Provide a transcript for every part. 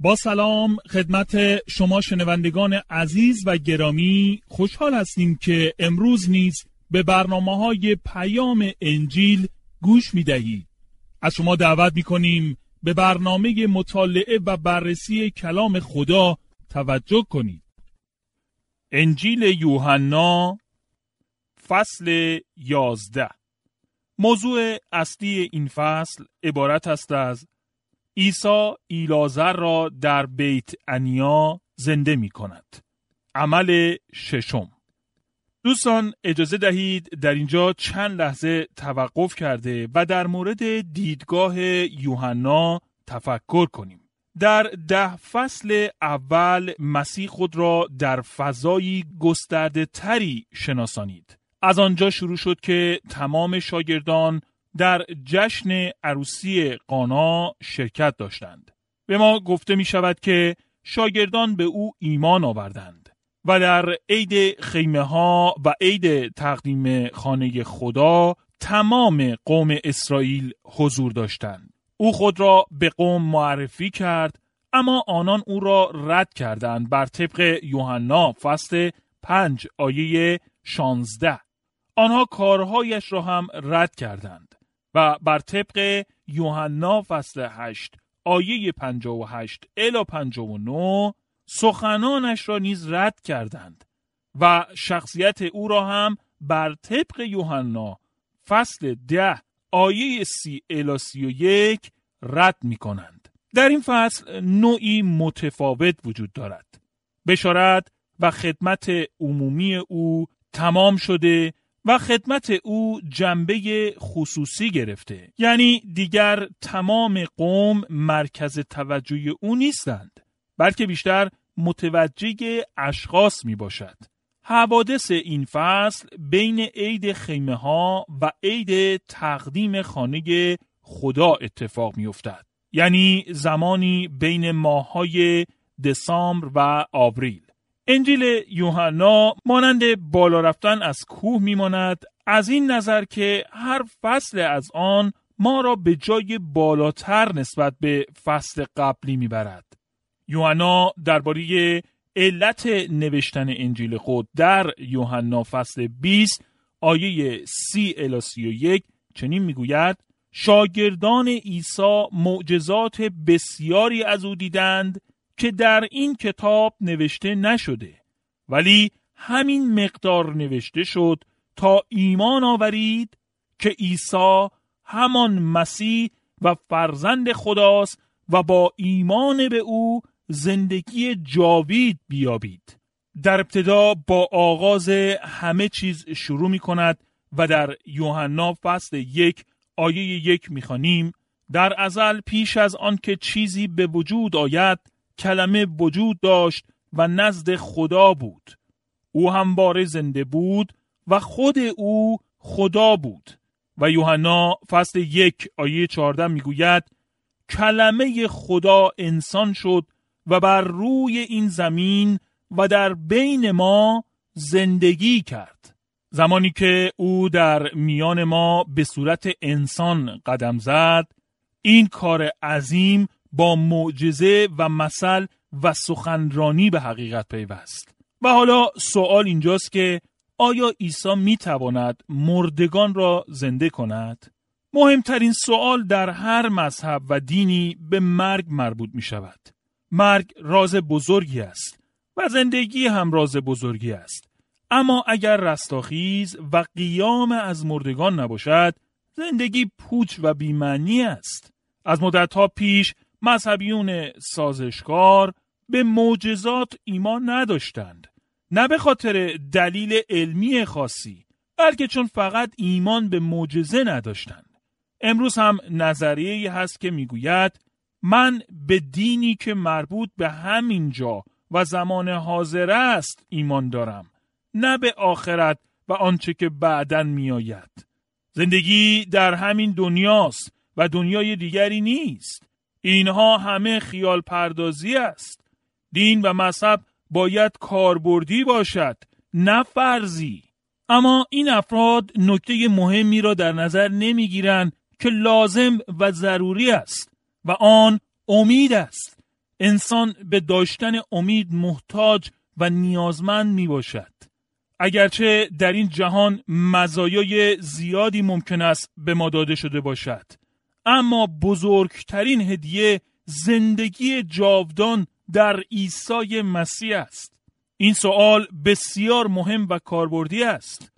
با سلام خدمت شما شنوندگان عزیز و گرامی، خوشحال هستیم که امروز نیز به برنامه‌های پیام انجیل گوش می‌دهید. از شما دعوت می‌کنیم به برنامه مطالعه و بررسی کلام خدا توجه کنید. انجیل یوحنا فصل 11. موضوع اصلی این فصل عبارت است از عیسی ایلازر را در بیت عنیا زنده می کند. عمل ششم. دوستان اجازه دهید در اینجا چند لحظه توقف کرده و در مورد دیدگاه یوحنا تفکر کنیم. در 10 فصل اول مسیح خود را در فضایی گسترده تری شناسانید. از آنجا شروع شد که تمام شاگردان در جشن عروسی قانا شرکت داشتند. به ما گفته می شود که شاگردان به او ایمان آوردند و در عید خیمه ها و عید تقدیم خانه خدا تمام قوم اسرائیل حضور داشتند. او خود را به قوم معرفی کرد، اما آنان او را رد کردند بر طبق یوحنا فصل 5 آیه 16. آنها کارهایش را هم رد کردند و بر طبق یوحنا فصل 8 آیه 58 الی 59 سخنانش را نیز رد کردند و شخصیت او را هم بر طبق یوحنا فصل 10 آیه 30 الی 31 رد می کنند. در این فصل نوعی متفاوت وجود دارد. بشارت و خدمت عمومی او تمام شده و خدمت او جنبه خصوصی گرفته. یعنی دیگر تمام قوم مرکز توجه او نیستند، بلکه بیشتر متوجه اشخاص می باشد. حوادث این فصل بین عید خیمه ها و عید تقدیم خانه خدا اتفاق می افتد. یعنی زمانی بین ماه‌های دسامبر و آوریل. انجیل یوحنا مانند بالا رفتن از کوه میماند، از این نظر که هر فصل از آن ما را به جای بالاتر نسبت به فصل قبلی میبرد. یوحنا درباره علت نوشتن انجیل خود در یوحنا فصل 20 آیه 30 الی 31 چنین میگوید: شاگردان عیسی معجزات بسیاری از او دیدند که در این کتاب نوشته نشده، ولی همین مقدار نوشته شد تا ایمان آورید که عیسی همان مسیح و فرزند خداست و با ایمان به او زندگی جاوید بیابید. در ابتدا با آغاز همه چیز شروع می کند و در یوحنا فصل 1 آیه 1 می خوانیم: در ازل پیش از آن که چیزی به وجود آید کلمه وجود داشت و نزد خدا بود. او همواره زنده بود و خود او خدا بود. و یوحنا فصل 1 آیه 14 میگوید: کلمه خدا انسان شد و بر روی این زمین و در بین ما زندگی کرد. زمانی که او در میان ما به صورت انسان قدم زد، این کار عظیم با معجزه و مثل و سخنرانی به حقیقت پیوست. و حالا سوال اینجاست که آیا عیسی میتواند مردگان را زنده کند؟ مهمترین سوال در هر مذهب و دینی به مرگ مربوط می شود. مرگ راز بزرگی است و زندگی هم راز بزرگی است. اما اگر رستاخیز و قیام از مردگان نباشد، زندگی پوچ و بی‌معنی است. از مدت‌ها پیش مذهبیون سازشکار به معجزات ایمان نداشتند، نه به خاطر دلیل علمی خاصی، بلکه چون فقط ایمان به معجزه نداشتند. امروز هم نظریه‌ای هست که میگوید من به دینی که مربوط به همین جا و زمان حاضر است ایمان دارم، نه به آخرت و آنچه که بعداً میآید. زندگی در همین دنیاست و دنیای دیگری نیست. اینها همه خیال پردازی است. دین و مذهب باید کاربردی باشد، نه فرضی. اما این افراد نکته مهمی را در نظر نمیگیرند که لازم و ضروری است و آن امید است. انسان به داشتن امید محتاج و نیازمند می باشد. اگرچه در این جهان مزایای زیادی ممکن است به ما داده شده باشد، اما بزرگترین هدیه زندگی جاودان در عیسی مسیح است. این سوال بسیار مهم و کاربردی است.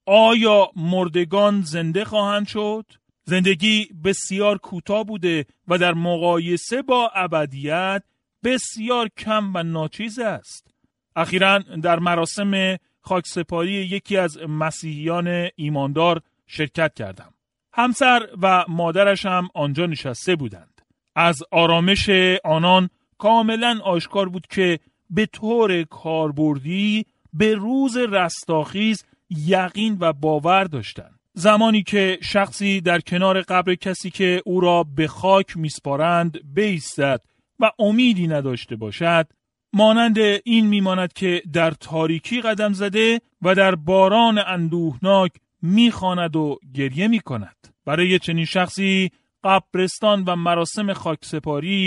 آیا مردگان زنده خواهند شد؟ زندگی بسیار کوتاه بوده و در مقایسه با ابدیت بسیار کم و ناچیز است. اخیراً در مراسم خاکسپاری یکی از مسیحیان ایماندار شرکت کردم. همسر و مادرش هم آنجا نشسته بودند. از آرامش آنان کاملاً آشکار بود که به طور کاربردی به روز رستاخیز یقین و باور داشتند. زمانی که شخصی در کنار قبر کسی که او را به خاک میسپارند بایستد و امیدی نداشته باشد، مانند این میماند که در تاریکی قدم زده و در باران اندوهناک میخواند و گریه میکند. برای چنین شخصی قبرستان و مراسم خاکسپاری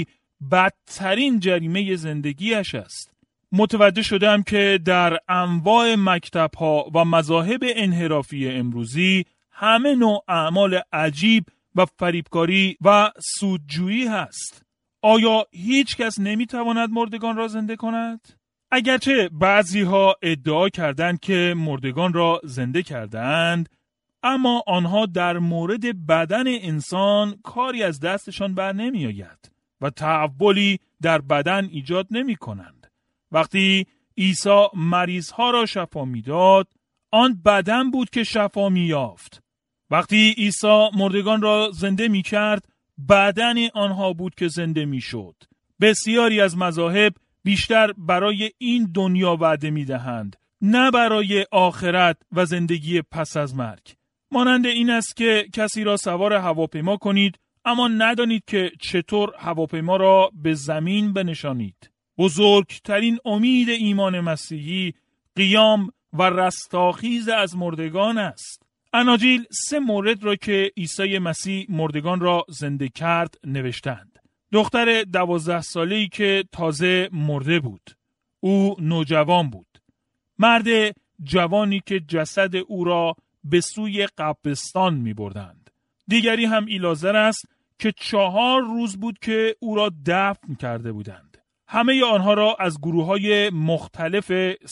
بدترین جریمه زندگیش است. متوجه شدم که در انواع مکتب‌ها و مذاهب انحرافی امروزی همه نوع اعمال عجیب و فریبکاری و سودجویی هست. آیا هیچ کس نمیتواند مردگان را زنده کند؟ اگرچه بعضی ها ادعا کردند که مردگان را زنده کردند، اما آنها در مورد بدن انسان کاری از دستشان بر نمی آید و تحولی در بدن ایجاد نمی کنند. وقتی عیسی مریضها را شفا می داد، آن بدن بود که شفا می یافت. وقتی عیسی مردگان را زنده می کرد، بدن آنها بود که زنده می شد. بسیاری از مذاهب بیشتر برای این دنیا وعده می دهند، نه برای آخرت و زندگی پس از مرگ. مانند این است که کسی را سوار هواپیما کنید، اما ندانید که چطور هواپیما را به زمین بنشانید. بزرگترین امید ایمان مسیحی قیام و رستاخیز از مردگان است. اناجیل 3 مورد را که عیسی مسیح مردگان را زنده کرد نوشتند. دختر 12 ساله‌ای که تازه مرده بود. او نوجوان بود. مرد جوانی که جسد او را به سوی قبرستان می بردند. دیگری هم ایلازر است که 4 روز بود که او را دفن کرده بودند. همه آنها را از گروه‌های مختلف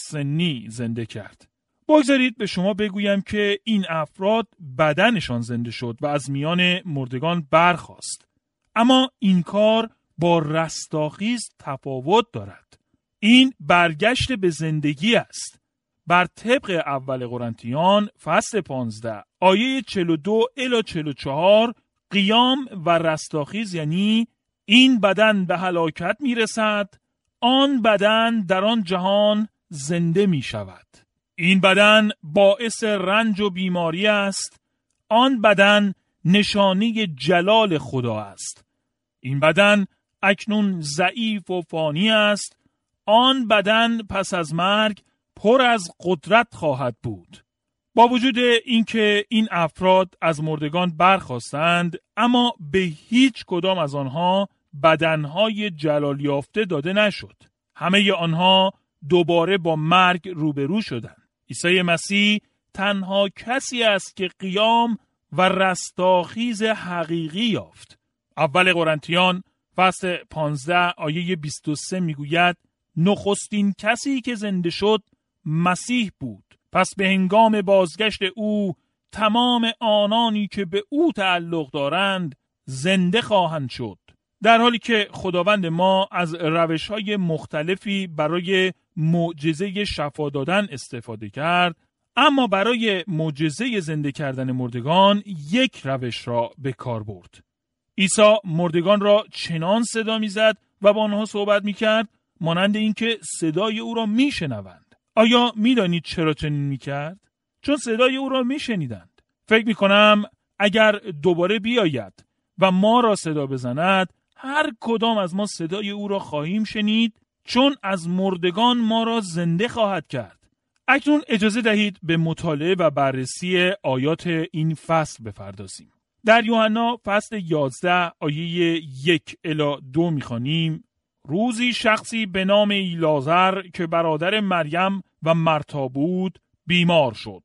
سنی زنده کرد. بگذارید به شما بگویم که این افراد بدنشان زنده شد و از میان مردگان برخاست. اما این کار با رستاخیز تفاوت دارد. این برگشت به زندگی است. بر طبق اول قرنتیان فصل 15 آیه 42 الی 44 قیام و رستاخیز یعنی این بدن به هلاکت می رسد، آن بدن در آن جهان زنده می شود. این بدن باعث رنج و بیماری است، آن بدن نشانه جلال خدا است. این بدن اکنون ضعیف و فانی است، آن بدن پس از مرگ پر از قدرت خواهد بود. با وجود اینکه این افراد از مردگان برخاستند، اما به هیچ کدام از آنها بدنهای جلال یافته داده نشد. همه آنها دوباره با مرگ روبرو شدند. عیسی مسیح تنها کسی است که قیام و رستاخیز حقیقی یافت. اول قرنتیان فصل 15 آیه 23 میگوید نخستین کسی که زنده شد مسیح بود. پس به هنگام بازگشت او تمام آنانی که به او تعلق دارند زنده خواهند شد. در حالی که خداوند ما از روش‌های مختلفی برای معجزه شفا دادن استفاده کرد، اما برای معجزه زنده کردن مردگان یک روش را به کار برد. عیسی مردگان را چنان صدا می‌زد و با آنها صحبت می‌کرد مانند اینکه صدای او را می‌شنوند. آیا می‌دانید چرا چنین می‌کرد؟ چون صدای او را می‌شنیدند. فکر می‌کنم اگر دوباره بیاید و ما را صدا بزند، هر کدام از ما صدای او را خواهیم شنید، چون از مردگان ما را زنده خواهد کرد. اکنون اجازه دهید به مطالعه و بررسی آیات این فصل بپردازیم. در یوحنا فصل 11 آیه 1 الی 2 می‌خوانیم: روزی شخصی به نام ایلازر که برادر مریم و مرتا بود بیمار شد.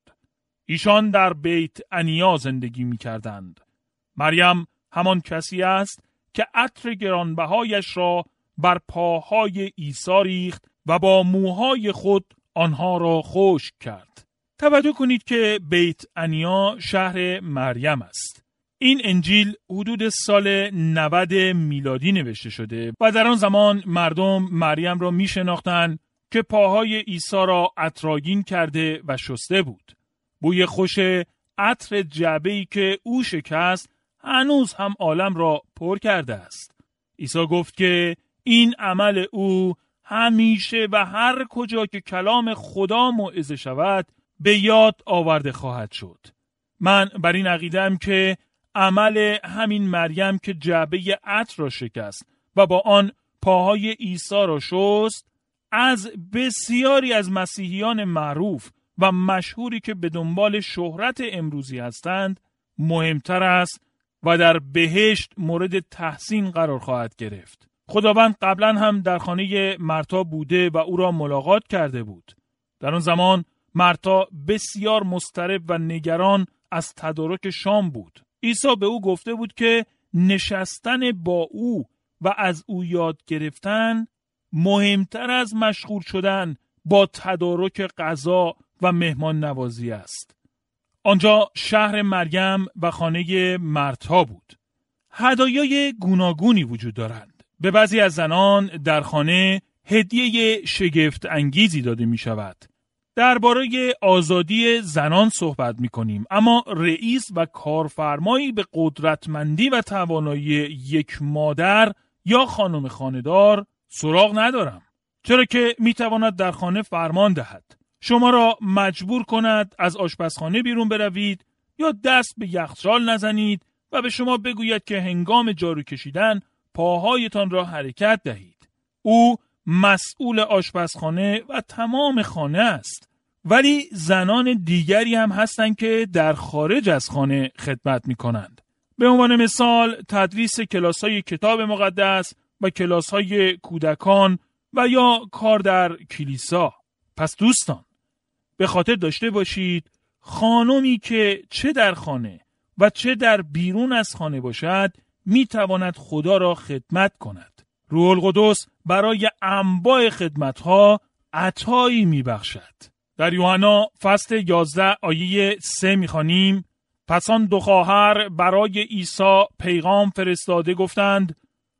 ایشان در بیت عنیا زندگی می کردند. مریم همان کسی است که عطر گرانبهایش را بر پاهای عیسی ریخت و با موهای خود آنها را خشک کرد. توجه کنید که بیت عنیا شهر مریم است. این انجیل حدود سال 90 میلادی نوشته شده و در آن زمان مردم مریم را می شناختند که پاهای عیسی را عطرآگین کرده و شسته بود. بوی خوش عطر جعبه‌ای که او شکست هنوز هم عالم را پر کرده است. عیسی گفت که این عمل او همیشه و هر کجا که کلام خدا موعظه شود به یاد آورده خواهد شد. من بر این عقیده‌ام که عمل همین مریم که جعبه عطر را شکست و با آن پاهای عیسی را شست از بسیاری از مسیحیان معروف و مشهوری که به دنبال شهرت امروزی هستند مهمتر است و در بهشت مورد تحسین قرار خواهد گرفت. خداوند قبلا هم در خانه مرتا بوده و او را ملاقات کرده بود. در آن زمان مرتا بسیار مضطرب و نگران از تدارک شام بود. عیسی به او گفته بود که نشستن با او و از او یاد گرفتن مهمتر از مشغول شدن با تدارک غذا و مهمان نوازی است. آنجا شهر مریم و خانه مرتا بود. هدایای گوناگونی وجود دارند. به بعضی از زنان در خانه هدیه شگفت انگیزی داده می شود. درباره آزادی زنان صحبت می کنیم، اما رئیس و کارفرمایی به قدرتمندی و توانایی یک مادر یا خانم خانه‌دار سراغ ندارم، چرا که می تواند در خانه فرمان دهد، شما را مجبور کند از آشپزخانه بیرون بروید یا دست به یخچال نزنید و به شما بگوید که هنگام جارو کشیدن پاهایتان را حرکت دهید. او مسئول آشپزخانه و تمام خانه است. ولی زنان دیگری هم هستند که در خارج از خانه خدمت می کنند. به عنوان مثال تدریس کلاس‌های کتاب مقدس و کلاس‌های کودکان و یا کار در کلیسا. پس دوستان به خاطر داشته باشید خانمی که چه در خانه و چه در بیرون از خانه باشد می تواند خدا را خدمت کند. روح القدس برای انواع خدمت‌ها عطایی می بخشد. در یوحنا فصل 11 آیه 3 می خوانیم: پس آن دو خواهر برای عیسی پیغام فرستاده گفتند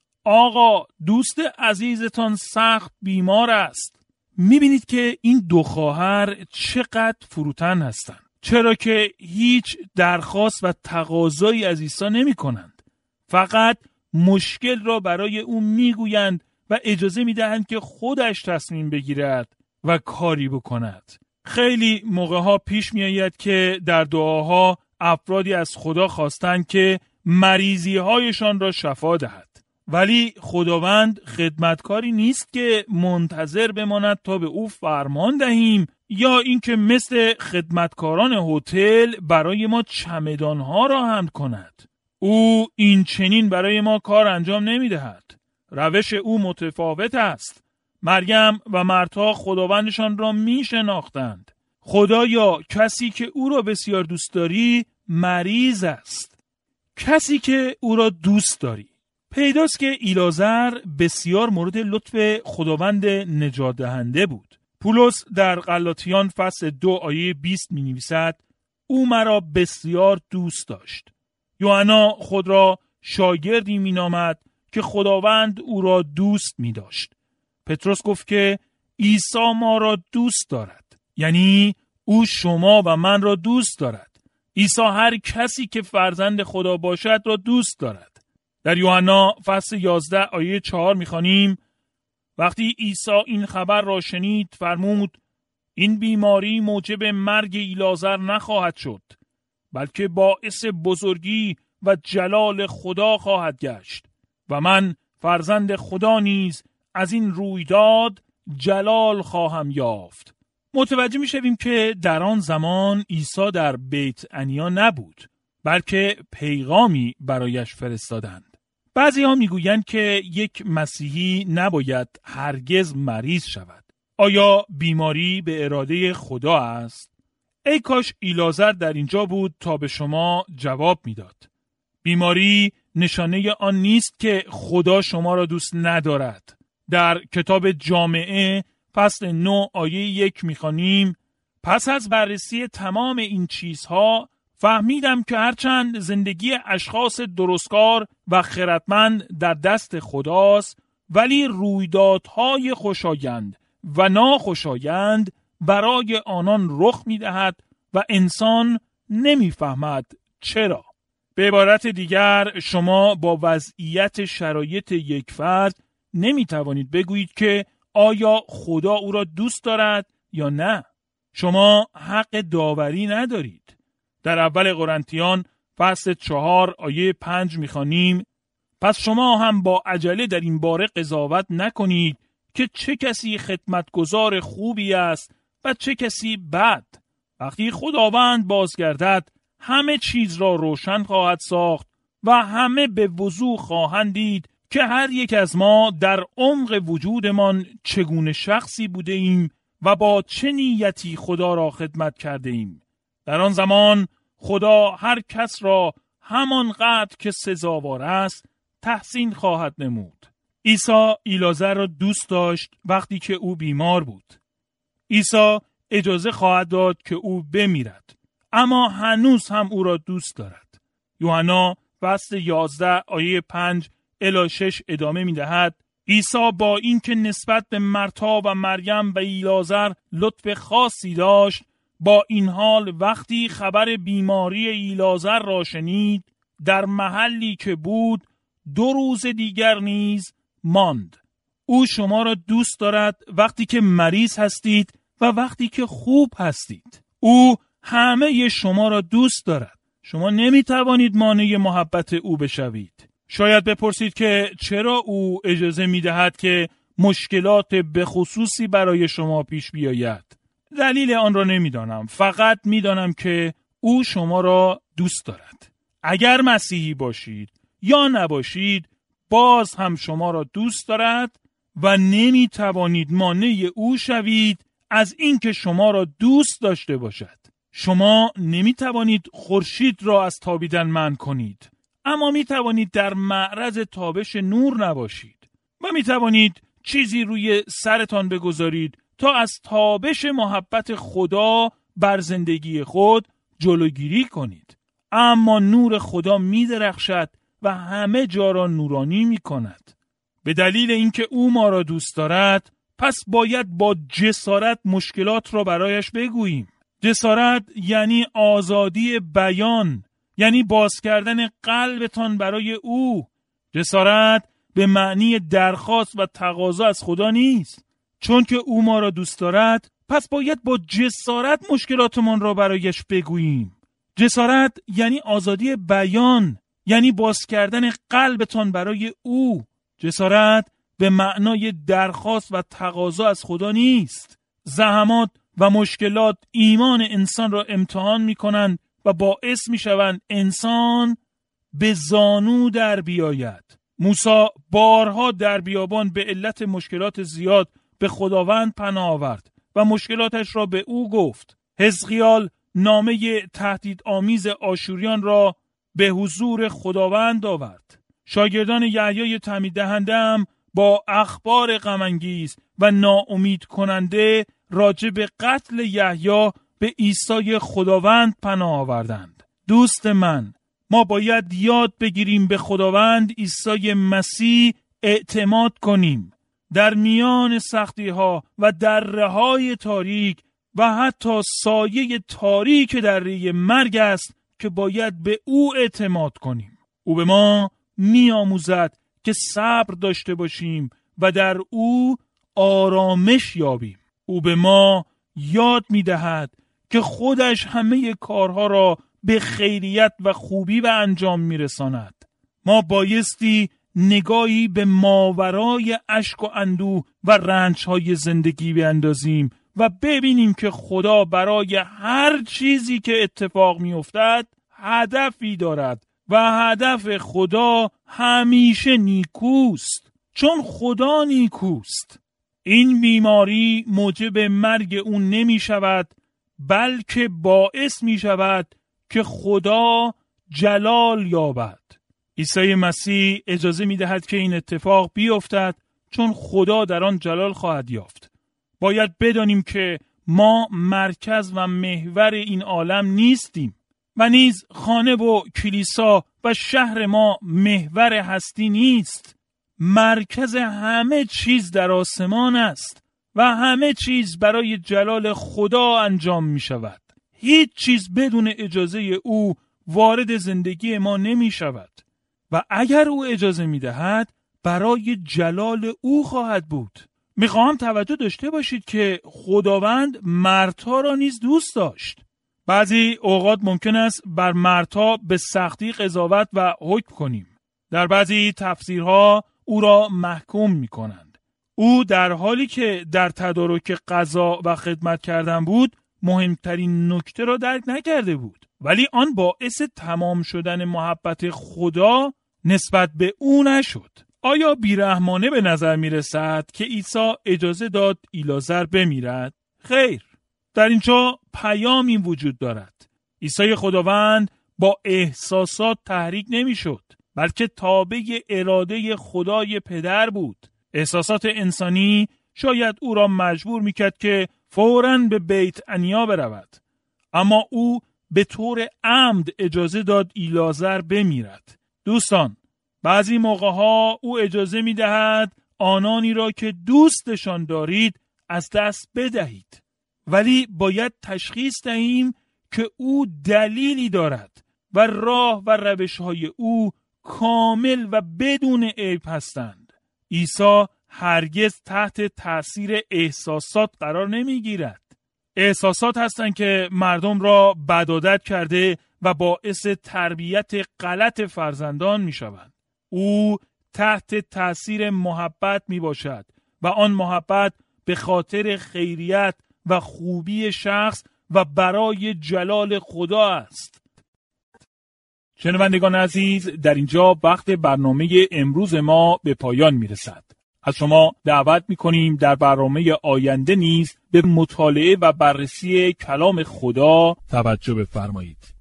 آقا دوست عزیزتان سخت بیمار است. میبینید که این دو خواهر چقدر فروتن هستند، چرا که هیچ درخواست و تقاضایی از عیسی نمی کنند. فقط مشکل را برای او میگویند و اجازه میدهند که خودش تصمیم بگیرد و کاری بکند. خیلی موقعها پیش میآید که در دعاها افرادی از خدا خواستند که مریضی هایشان را شفا دهد، ولی خداوند خدمتکاری نیست که منتظر بماند تا به او فرمان دهیم یا اینکه مثل خدمتکاران هتل برای ما چمدانها را حمل کند. او این چنین برای ما کار انجام نمی دهد. روش او متفاوت است. مریم و مرتا خداوندشان را می شناختند. خدایا کسی که او را بسیار دوست داری مریض است. کسی که او را دوست داری. پیداست که ایلازر بسیار مورد لطف خداوند نجات دهنده بود. پولس در غلاطیان فصل 2 آیه 20 می نویسد او مرا بسیار دوست داشت. یوحنا خود را شاگردی می نامد که خداوند او را دوست می داشت. پتروس گفت که عیسی ما را دوست دارد، یعنی او شما و من را دوست دارد. عیسی هر کسی که فرزند خدا باشد را دوست دارد. در یوحنا فصل 11 آیه 4 می‌خوانیم وقتی عیسی این خبر را شنید فرمود این بیماری موجب مرگ ایلازر نخواهد شد، بلکه باعث بزرگی و جلال خدا خواهد گشت و من فرزند خدا نیز از این رویداد جلال خواهم یافت. متوجه می‌شویم که در آن زمان عیسی در بیت عنیا نبود، بلکه پیغامی برایش فرستادند. بعضی ها میگویند که یک مسیحی نباید هرگز مریض شود. آیا بیماری به اراده خدا است؟ ای کاش ایلازر در اینجا بود تا به شما جواب میداد. بیماری نشانه آن نیست که خدا شما را دوست ندارد. در کتاب جامعه فصل 9 آیه 1 میخوانیم: پس از بررسی تمام این چیزها فهمیدم که هرچند زندگی اشخاص درستکار و خردمند در دست خداست، ولی رویدادهای خوشایند و ناخوشایند برای آنان رخ می‌دهد و انسان نمی‌فهمد چرا. به عبارت دیگر، شما با وضعیت شرایط یک فرد نمی‌توانید بگویید که آیا خدا او را دوست دارد یا نه. شما حق داوری ندارید. در اول قرنتیان فصل 4 آیه 5 می‌خوانیم: پس شما هم با عجله در این باره قضاوت نکنید که چه کسی خدمتگزار خوبی است و چه کسی بد. وقتی خداوند بازگردد همه چیز را روشن خواهد ساخت و همه به وضوح خواهند دید که هر یک از ما در عمق وجودمان چگونه شخصی بوده ایم و با چه نیتی خدا را خدمت کرده ایم. در آن زمان خدا هر کس را همانقدر که سزاوار است تحسین خواهد نمود. عیسی ایلازر را دوست داشت وقتی که او بیمار بود. عیسی اجازه خواهد داد که او بمیرد، اما هنوز هم او را دوست دارد. یوحنا فصل 11 آیه 5 الی 6 ادامه می دهد: عیسی با اینکه نسبت به مرتا و مریم و ایلازر لطف خاصی داشت، با این حال وقتی خبر بیماری ایلازر را شنید، در محلی که بود 2 روز دیگر نیز ماند. او شما را دوست دارد وقتی که مریض هستید و وقتی که خوب هستید. او همه شما را دوست دارد. شما نمی توانید مانع محبت او بشوید. شاید بپرسید که چرا او اجازه می دهد که مشکلات بخصوصی برای شما پیش بیاید. دلیل آن را نمی دانم. فقط می دانم که او شما را دوست دارد. اگر مسیحی باشید یا نباشید، باز هم شما را دوست دارد و نمی توانید مانع او شوید از اینکه شما را دوست داشته باشد. شما نمی توانید خورشید را از تابیدن منع کنید، اما می توانید در معرض تابش نور نباشید و می توانید چیزی روی سرتان بگذارید تا از تابش محبت خدا بر زندگی خود جلوگیری کنید. اما نور خدا می درخشد و همه جا را نورانی می کند. به دلیل اینکه او ما را دوست دارد، پس باید با جسارت مشکلات را برایش بگوییم. جسارت یعنی آزادی بیان، یعنی باز کردن قلبتان برای او. جسارت به معنی درخواست و تقاضا از خدا نیست. چون که او ما را دوست دارد، پس باید با جسارت مشکلاتمان را برایش بگوییم. جسارت یعنی آزادی بیان، یعنی باز کردن قلبتان برای او. جسارت به معنای درخواست و تقاضا از خدا نیست. زحمات و مشکلات ایمان انسان را امتحان می کنند و باعث می شوند انسان به زانو در بیاید. موسی بارها در بیابان به علت مشکلات زیاد به خداوند پناه آورد و مشکلاتش را به او گفت. حزقیال نامه تهدیدآمیز آشوریان را به حضور خداوند آورد. شاگردان یحیای تعمید دهنده هم با اخبار غم‌انگیز و ناامید کننده راجع به قتل یحیی به عیسی خداوند پناه آوردند. دوست من، ما باید یاد بگیریم به خداوند عیسی مسیح اعتماد کنیم. در میان سختی‌ها و دره‌های تاریک و حتی سایه تاریک دره مرگ است که باید به او اعتماد کنیم. او به ما می‌آموزد که صبر داشته باشیم و در او آرامش یابیم. او به ما یاد می‌دهد که خودش همه کارها را به خیریت و خوبی به انجام می‌رساند. ما بایستی نگاهی به ماورای اشک و اندوه و رنج‌های زندگی بیندازیم و ببینیم که خدا برای هر چیزی که اتفاق می‌افتد هدفی دارد و هدف خدا همیشه نیکوست، چون خدا نیکوست. این بیماری موجب مرگ اون نمی شود، بلکه باعث می شود که خدا جلال یابد. عیسی مسیح اجازه می دهد که این اتفاق بیفتد، چون خدا در آن جلال خواهد یافت. باید بدانیم که ما مرکز و محور این عالم نیستیم و نیز خانه و کلیسا و شهر ما محور هستی نیست. مرکز همه چیز در آسمان است و همه چیز برای جلال خدا انجام می شود. هیچ چیز بدون اجازه او وارد زندگی ما نمی شود و اگر او اجازه می دهد برای جلال او خواهد بود. میخواهم توجه داشته باشید که خداوند مردها را نیز دوست داشت. بعضی اوقات ممکن است بر مردها به سختی قضاوت و حکم کنیم. در بعضی تفسیرها او را محکوم میکنند. او در حالی که در تدارک قضا و خدمت کردن بود، مهمترین نکته را درک نکرده بود، ولی آن باعث تمام شدن محبت خدا نسبت به او نشد. آیا بیرحمانه به نظر می رسد که عیسی اجازه داد ایلازر بمیرد؟ خیر، در اینجا پیامی وجود دارد. عیسی خداوند با احساسات تحریک نمی شد، بلکه تابع اراده خدای پدر بود. احساسات انسانی شاید او را مجبور می کرد که فوراً به بیت عنیا برود، اما او به طور عمد اجازه داد ایلازر بمیرد. دوستان، بعضی موقعها او اجازه می دهد آنانی را که دوستشان دارید از دست بدهید، ولی باید تشخیص دهیم که او دلیلی دارد و راه و روش‌های او کامل و بدون عیب هستند. عیسی هرگز تحت تأثیر احساسات قرار نمی گیرد. احساسات هستند که مردم را بدعادت کرده و باعث تربیت غلط فرزندان می شوند. او تحت تأثیر محبت می باشد و آن محبت به خاطر خیریت و خوبی شخص و برای جلال خدا است. شنوندگان عزیز، در اینجا وقت برنامه امروز ما به پایان می رسد. از شما دعوت می کنیم در برنامه آینده نیز به مطالعه و بررسی کلام خدا توجه بفرمایید.